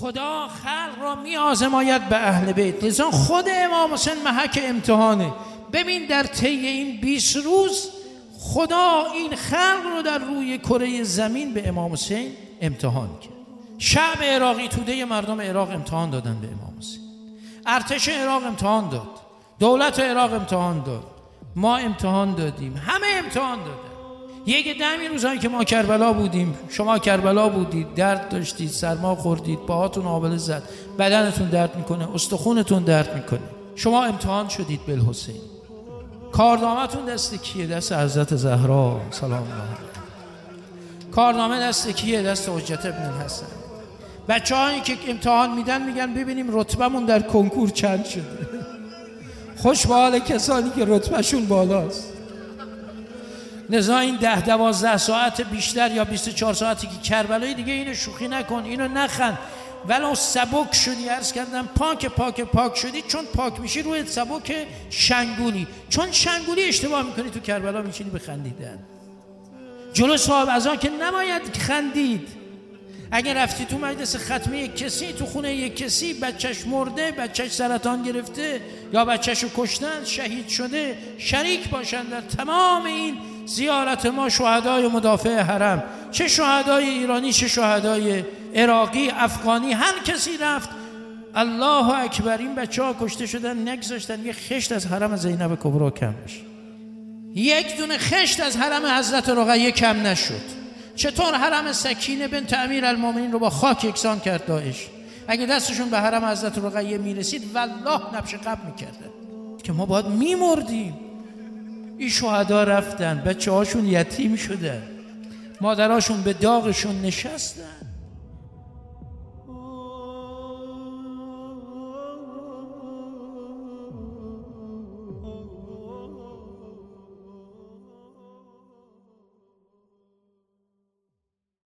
خدا خلق را می آزماید به اهل بیت. لذا خود امام حسین محک امتحانه. ببین در طی این 20 روز خدا این خلق رو در روی کره زمین به امام حسین امتحان کرد. شعب عراقی، توده مردم عراق امتحان دادن به امام حسین. ارتش عراق امتحان داد، دولت عراق امتحان داد، ما امتحان دادیم، همه امتحان دادن. یک دمی روزایی که ما کربلا بودیم، شما کربلا بودید، درد داشتید، سرما خوردید، پاهاتون آبله زد، بدنتون درد میکنه، استخونتون درد میکنه، شما امتحان شدید بالحسین. کارنامه‌تون دست کیه؟ دست حضرت زهرا سلام الله علیها. کارنامه دست کیه؟ دست حجت ابن الحسن. بچه‌هایی که امتحان میدن میگن ببینیم رتبمون در کنکور چند شده. خوش به حال کسانی که رتبهشون بالاست. لذا این 10-12 ساعت بیشتر یا 24 ساعتی که کربلایی دیگه اینو شوخی نکن، اینو نخند. ولو سبک شدی، عرض کردم پاک شدی، چون پاک میشی روی سبک شنگولی، چون شنگولی اشتباه میکنی تو کربلا میشینی بخندیدن. جلو صاحب ازا که نباید خندید. اگه رفتی تو مجلس ختمی یک کسی، تو خونه یک کسی، بچهش مرده، بچهش سرطان گرفته یا بچهشو کشتن، شهید شده، شریک باشن در تمام این زیارت ما شهدای مدافع حرم، چه شهدای ایرانی چه شهدای عراقی، افغانی، هر کسی رفت. الله اکبر، این بچه‌ها کشته شدن، نگذاشتن یه خشت از حرم زینب کبرا کم بشه، یک دونه خشت از حرم حضرت رقیه کم نشد. چطور حرم سکینه بنت امیرالمومنین رو با خاک یکسان کرد داعش؟ اگه دستشون به حرم حضرت رقیه میرسید والله نبش قبل میکردن که ما باید میمردیم. این شهدا رفتن، بچه هاشون یتیم شدن، مادراشون به داغشون نشستن.